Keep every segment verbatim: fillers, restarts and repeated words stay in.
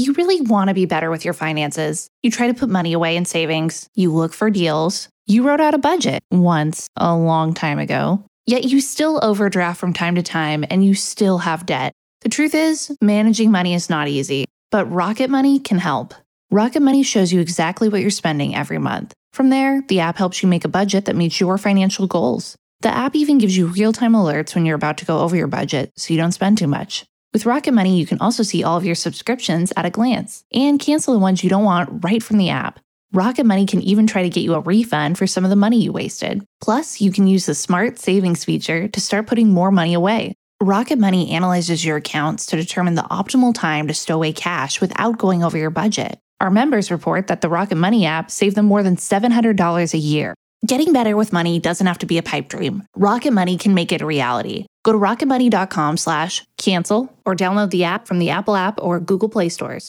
You really want to be better with your finances. You try to put money away in savings. You look for deals. You wrote out a budget once, a long time ago. Yet you still overdraft from time to time and you still have debt. The truth is, managing money is not easy, but Rocket Money can help. Rocket Money shows you exactly what you're spending every month. From there, the app helps you make a budget that meets your financial goals. The app even gives you real-time alerts when you're about to go over your budget so you don't spend too much. With Rocket Money, you can also see all of your subscriptions at a glance and cancel the ones you don't want right from the app. Rocket Money can even try to get you a refund for some of the money you wasted. Plus, you can use the Smart Savings feature to start putting more money away. Rocket Money analyzes your accounts to determine the optimal time to stow away cash without going over your budget. Our members report that the Rocket Money app saved them more than seven hundred dollars a year. Getting better with money doesn't have to be a pipe dream. Rocket Money can make it a reality. Go to rocketmoney.com slash cancel or download the app from the Apple app or Google Play stores.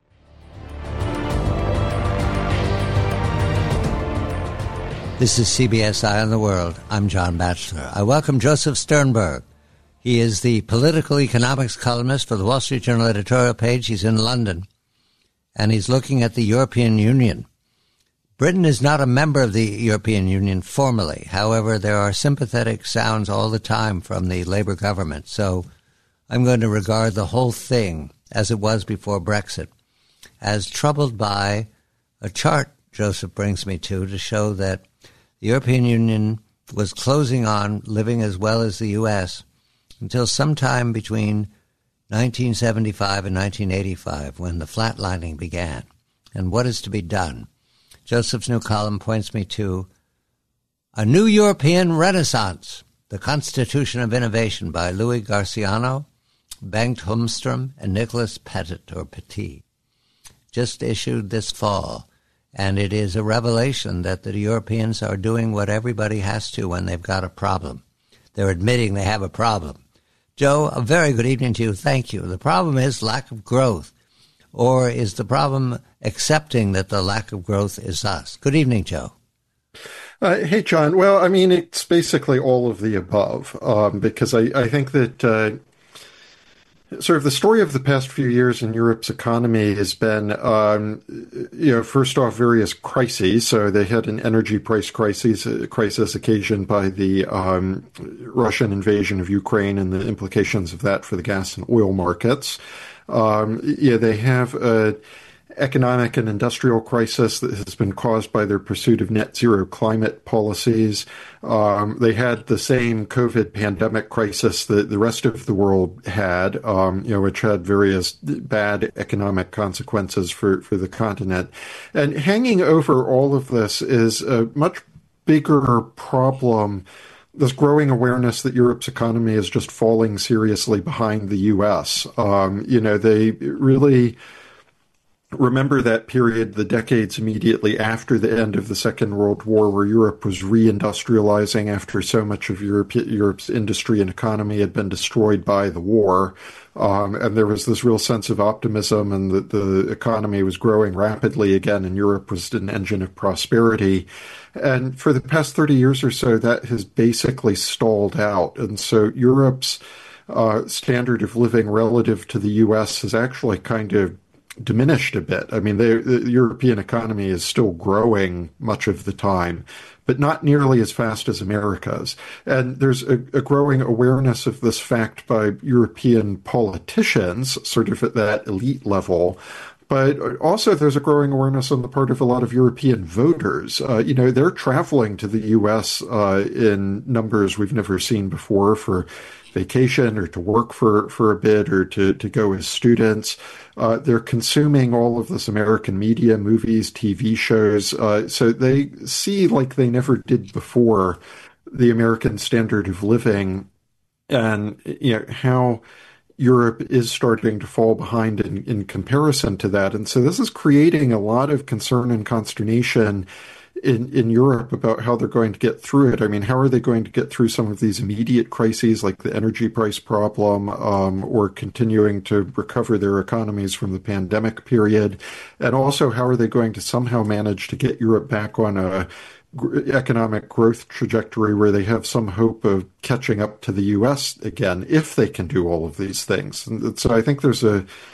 This is C B S Eye on the World. I'm John Batchelor. I welcome Joseph Sternberg. He is the political economics columnist for the Wall Street Journal editorial page. He's in London, and he's looking at the European Union. Britain is not a member of the European Union formally. However, there are sympathetic sounds all the time from the Labour government. So I'm going to regard the whole thing, as it was before Brexit, as troubled by a chart Joseph brings me to to show that the European Union was closing on living as well as the U S until sometime between nineteen seventy-five and nineteen eighty-five, when the flatlining began. And what is to be done? Joseph's new column points me to A New European Renaissance, The Constitution of Innovation by Louis Garciano, Bengt Holmström, and Nicholas Petit, or Petit. Just issued this fall, and it is a revelation that the Europeans are doing what everybody has to when they've got a problem. They're admitting they have a problem. Joe, a very good evening to you. Thank you. The problem is lack of growth. Or is the problem accepting that the lack of growth is us? Good evening, Joe. Uh, hey, John. Well, I mean, it's basically all of the above, um, because I, I think that uh, sort of the story of the past few years in Europe's economy has been, um, you know, first off, various crises. So they had an energy price crisis, crisis occasioned by the um, Russian invasion of Ukraine and the implications of that for the gas and oil markets. Um, yeah, they have an economic and industrial crisis that has been caused by their pursuit of net zero climate policies. Um, they had the same COVID pandemic crisis that the rest of the world had, um, you know, which had various bad economic consequences for, for the continent. And hanging over all of this is a much bigger problem, this growing awareness that Europe's economy is just falling seriously behind the U S. Um, you know, they really remember that period, the decades immediately after the end of the Second World War, where Europe was reindustrializing after so much of Europe, Europe's industry and economy had been destroyed by the war. Um, and there was this real sense of optimism, and that the economy was growing rapidly again, and Europe was an engine of prosperity. And for the past thirty years or so, that has basically stalled out. And so Europe's uh, standard of living relative to the U S has actually kind of diminished a bit. I mean, they, the European economy is still growing much of the time, but not nearly as fast as America's. And there's a, a growing awareness of this fact by European politicians, sort of at that elite level. But also there's a growing awareness on the part of a lot of European voters. Uh, you know, they're traveling to the U S uh, in numbers we've never seen before for vacation or to work for, for a bit or to, to go as students. Uh, they're consuming all of this American media, movies, T V shows. Uh, so they see, like they never did before, the American standard of living and, you know, how Europe is starting to fall behind in, in comparison to that. And so this is creating a lot of concern and consternation in, in Europe about how they're going to get through it. I mean, how are they going to get through some of these immediate crises like the energy price problem, um, or continuing to recover their economies from the pandemic period? And also, how are they going to somehow manage to get Europe back on a economic growth trajectory where they have some hope of catching up to the U S again, if they can do all of these things? And so I think there's a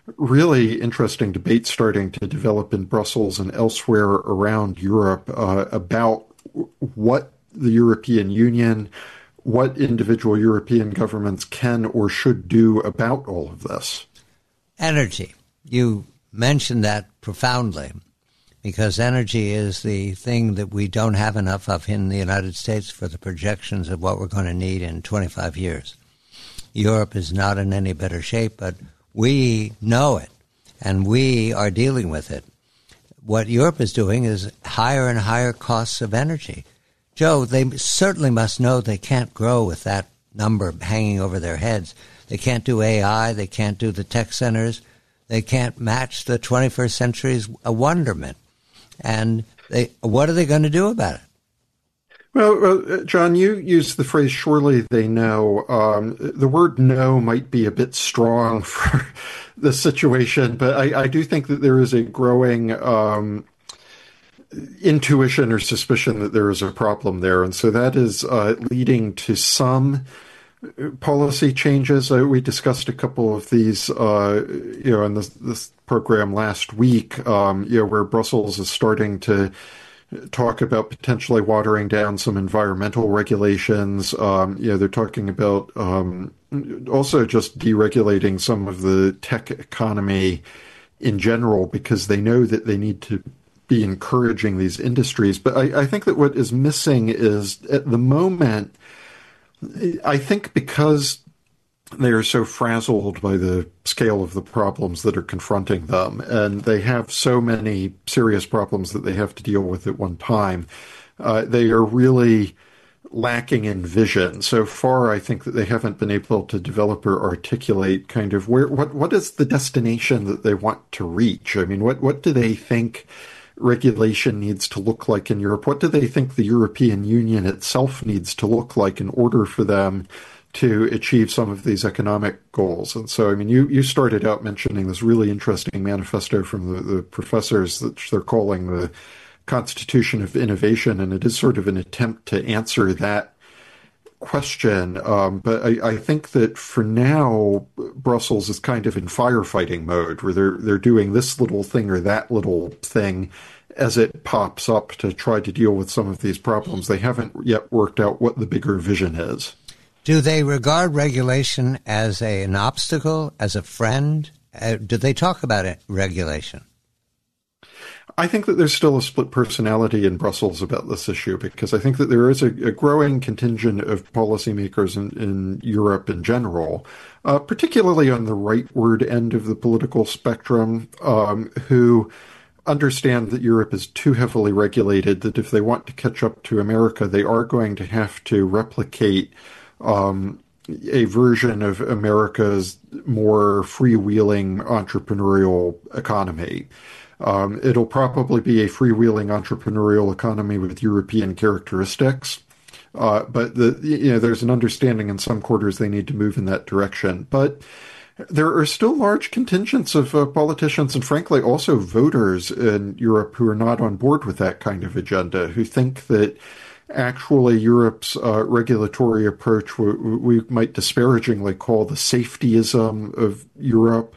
really interesting debate starting to develop in Brussels and elsewhere around Europe uh, about what the European Union, what individual European governments can or should do about all of this. Energy. You mentioned that profoundly, because energy is the thing that we don't have enough of in the United States for the projections of what we're going to need in twenty-five years. Europe is not in any better shape, but we know it, and we are dealing with it. What Europe is doing is higher and higher costs of energy. Joe, they certainly must know they can't grow with that number hanging over their heads. They can't do A I. They can't do the tech centers. They can't match the twenty-first century's wonderment. And they, what are they going to do about it? Well, uh, John, you used the phrase, surely they know. Um, the word know might be a bit strong for the situation, but I, I do think that there is a growing um, intuition or suspicion that there is a problem there. And so that is uh, leading to some policy changes. Uh, we discussed a couple of these, uh, you know, in this, this program last week, um, you know, where Brussels is starting to talk about potentially watering down some environmental regulations. Um, you know, they're talking about um, also just deregulating some of the tech economy in general, because they know that they need to be encouraging these industries. But I, I think that what is missing is, at the moment, I think because they are so frazzled by the scale of the problems that are confronting them, and they have so many serious problems that they have to deal with at one time, uh, they are really lacking in vision. So far, I think that they haven't been able to develop or articulate kind of where what what is the destination that they want to reach. I mean, what what do they think regulation needs to look like in Europe? What do they think the European Union itself needs to look like in order for them to achieve some of these economic goals? And so, I mean, you, you started out mentioning this really interesting manifesto from the, the professors that they're calling the Constitution of Innovation, and it is sort of an attempt to answer that question. Um, but I, I think that for now, Brussels is kind of in firefighting mode, where they're they're doing this little thing or that little thing as it pops up to try to deal with some of these problems. They haven't yet worked out what the bigger vision is. Do they regard regulation as a, an obstacle, as a friend? Uh, do they talk about it, regulation? I think that there's still a split personality in Brussels about this issue, because I think that there is a, a growing contingent of policymakers in, in Europe in general, uh, particularly on the rightward end of the political spectrum, um, who understand that Europe is too heavily regulated, that if they want to catch up to America, they are going to have to replicate um, a version of America's more freewheeling entrepreneurial economy. Um, it'll probably be a freewheeling entrepreneurial economy with European characteristics. Uh, but the, you know, there's an understanding in some quarters they need to move in that direction. But there are still large contingents of uh, politicians and, frankly, also voters in Europe who are not on board with that kind of agenda, who think that actually Europe's uh, regulatory approach, we, we might disparagingly call the safetyism of Europe,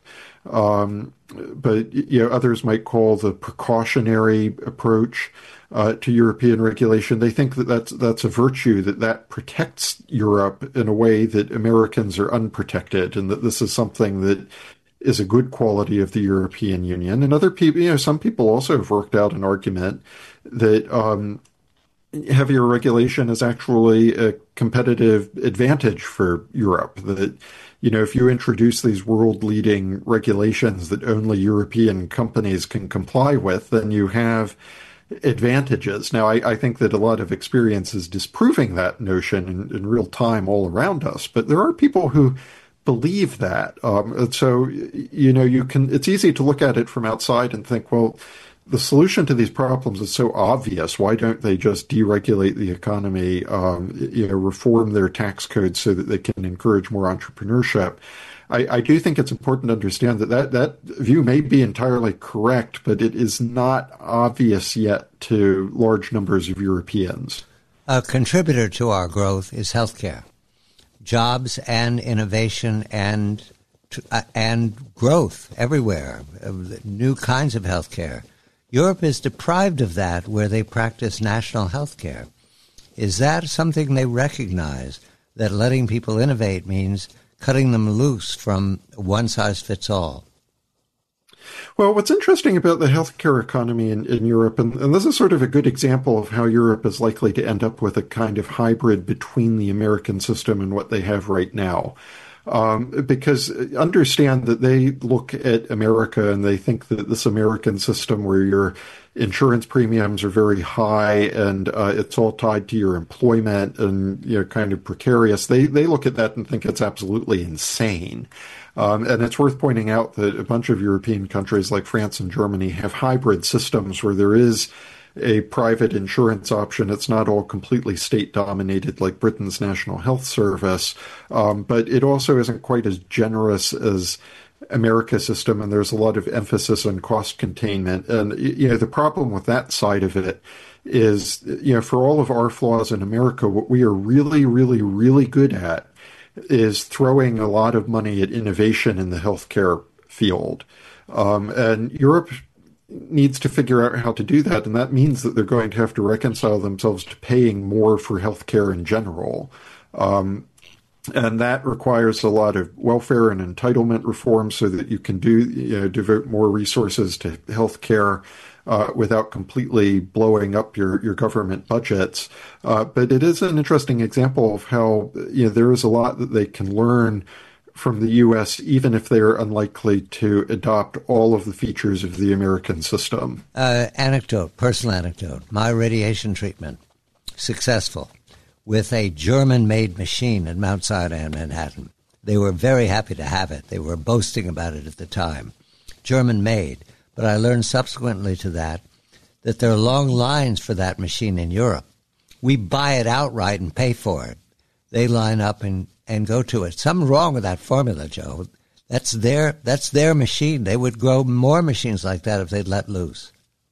um, but you know, others might call the precautionary approach uh, to European regulation. They think that that's, that's a virtue, that that protects Europe in a way that Americans are unprotected, and that this is something that is a good quality of the European Union. And other people, you know, some people also have worked out an argument that um, heavier regulation is actually a competitive advantage for Europe, that, you know, if you introduce these world-leading regulations that only European companies can comply with, then you have advantages. Now, I, I think that a lot of experience is disproving that notion in, in real time all around us, but there are people who believe that. Um, and so, you know, you can, it's easy to look at it from outside and think, well, the solution to these problems is so obvious. Why don't they just deregulate the economy, um, you know, reform their tax codes so that they can encourage more entrepreneurship? I, I do think it's important to understand that, that that view may be entirely correct, but it is not obvious yet to large numbers of Europeans. A contributor to our growth is healthcare. Jobs and innovation and uh, and growth everywhere, uh, new kinds of health care. Europe is deprived of that where they practice national health care. Is that something they recognize, that letting people innovate means cutting them loose from one-size-fits-all? Well, what's interesting about the healthcare economy in, in Europe, and, and this is sort of a good example of how Europe is likely to end up with a kind of hybrid between the American system and what they have right now. Um, because understand that they look at America and they think that this American system where your insurance premiums are very high and uh, it's all tied to your employment and you know kind of precarious, they they look at that and think it's absolutely insane. Um, and it's worth pointing out that a bunch of European countries like France and Germany have hybrid systems where there is a private insurance option. It's not all completely state-dominated like Britain's National Health Service, um, but it also isn't quite as generous as America's system, and there's a lot of emphasis on cost containment. And, you know, the problem with that side of it is, you know, for all of our flaws in America, what we are really, really, really good at is throwing a lot of money at innovation in the healthcare field. Um, and Europe needs to figure out how to do that, and that means that they're going to have to reconcile themselves to paying more for healthcare in general. Um, and that requires a lot of welfare and entitlement reform so that you can do, you know, devote more resources to healthcare uh, without completely blowing up your, your government budgets. Uh, but it is an interesting example of how, you know, there is a lot that they can learn from the U S, even if they're unlikely to adopt all of the features of the American system. Uh, anecdote, personal anecdote. My radiation treatment, successful, with a German-made machine at Mount Sinai in Manhattan. They were very happy to have it. They were boasting about it at the time. German-made. But I learned subsequently to that that there are long lines for that machine in Europe. We buy it outright and pay for it. They line up and, and go to it. Something wrong with that formula, Joe. That's their that's their machine. They would grow more machines like that if they'd let loose.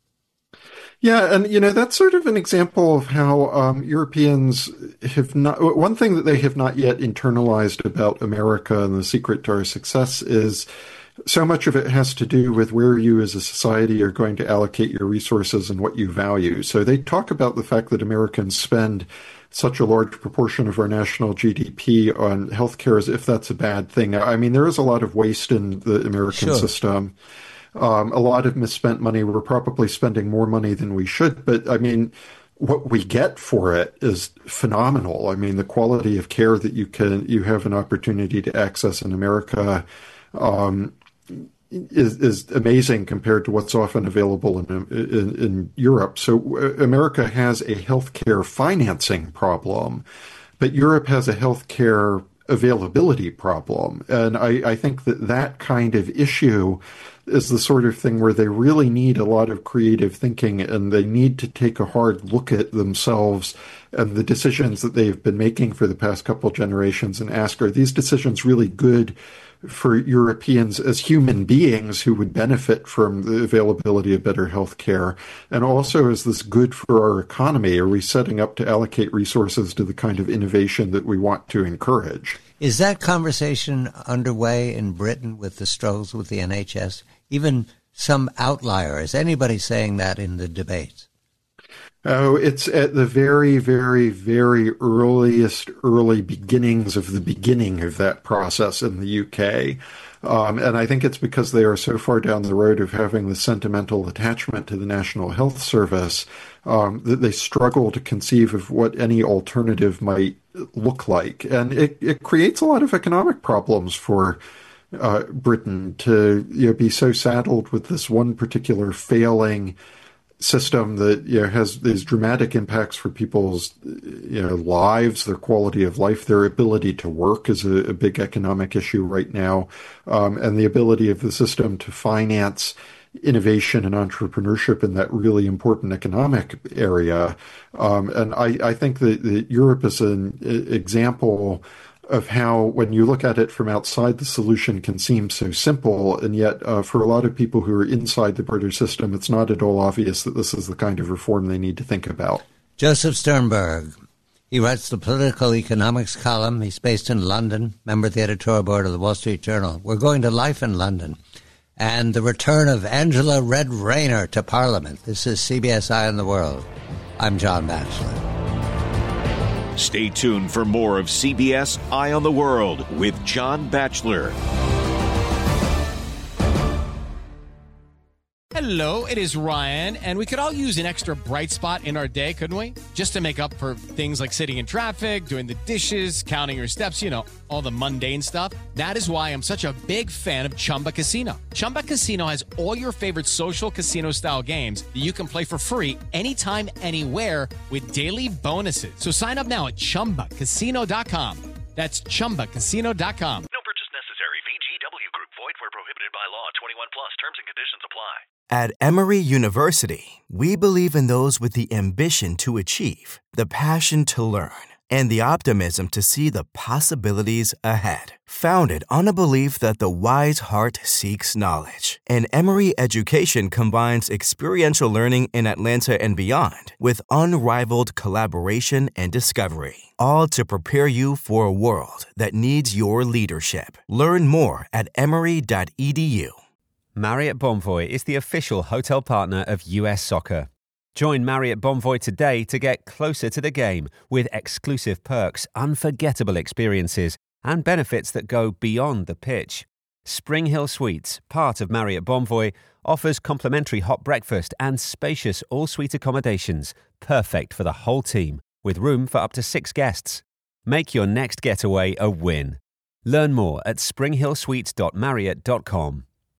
Yeah, and, you know, that's sort of an example of how um, Europeans have not... One thing that they have not yet internalized about America and the secret to our success is so much of it has to do with where you as a society are going to allocate your resources and what you value. So they talk about the fact that Americans spend such a large proportion of our national G D P on healthcare as if that's a bad thing. I mean, there is a lot of waste in the American Sure. system. Um, a lot of misspent money. We're probably spending more money than we should. But, I mean, what we get for it is phenomenal. I mean, the quality of care that you can you have an opportunity to access in America um, is, is amazing compared to what's often available in, in, in Europe. So America has a healthcare financing problem, but Europe has a healthcare availability problem. And I, I think that that kind of issue is the sort of thing where they really need a lot of creative thinking, and they need to take a hard look at themselves and the decisions that they've been making for the past couple generations and ask, are these decisions really good for Europeans as human beings who would benefit from the availability of better health care? And also, is this good for our economy? Are we setting up to allocate resources to the kind of innovation that we want to encourage? Is that conversation underway in Britain with the struggles with the N H S? Even some outlier? Is anybody saying that in the debates? Oh, it's at the very, very, very earliest, early beginnings of the beginning of that process in the U K. Um, and I think it's because they are so far down the road of having the sentimental attachment to the National Health Service um, that they struggle to conceive of what any alternative might look like. And it, it creates a lot of economic problems for uh, Britain to you know, be so saddled with this one particular failing system that you know has these dramatic impacts for people's you know lives, their quality of life, their ability to work is a, a big economic issue right now, um, and the ability of the system to finance innovation and entrepreneurship in that really important economic area. Um, and I, I think that, that Europe is an example of how, when you look at it from outside, the solution can seem so simple, and yet uh, for a lot of people who are inside the British system, it's not at all obvious that this is the kind of reform they need to think about. Joseph Sternberg, He writes the political economics column. He's based in London, member of the editorial board of the Wall Street Journal. We're going to life in London. And the return of Angela Red Rayner to Parliament. This is C B S Eye on the World. I'm John Batchelor. Stay tuned for more of C B S Eye on the World with John Batchelor. Hello, it is Ryan, and we could all use an extra bright spot in our day, couldn't we? Just to make up for things like sitting in traffic, doing the dishes, counting your steps, you know, all the mundane stuff. That is why I'm such a big fan of Chumba Casino. Chumba Casino has all your favorite social casino-style games that you can play for free anytime, anywhere with daily bonuses. So sign up now at chumba casino dot com. That's chumba casino dot com. No purchase necessary. V G W Group. Void where prohibited by law. twenty-one plus. Terms and conditions apply. At Emory University, we believe in those with the ambition to achieve, the passion to learn, and the optimism to see the possibilities ahead. Founded on a belief that the wise heart seeks knowledge, and Emory education combines experiential learning in Atlanta and beyond with unrivaled collaboration and discovery, all to prepare you for a world that needs your leadership. Learn more at emory dot e d u. Marriott Bonvoy is the official hotel partner of U S Soccer. Join Marriott Bonvoy today to get closer to the game with exclusive perks, unforgettable experiences, and benefits that go beyond the pitch. Spring Hill Suites, part of Marriott Bonvoy, offers complimentary hot breakfast and spacious all-suite accommodations, perfect for the whole team, with room for up to six guests. Make your next getaway a win. Learn more at spring hill suites dot marriott dot com.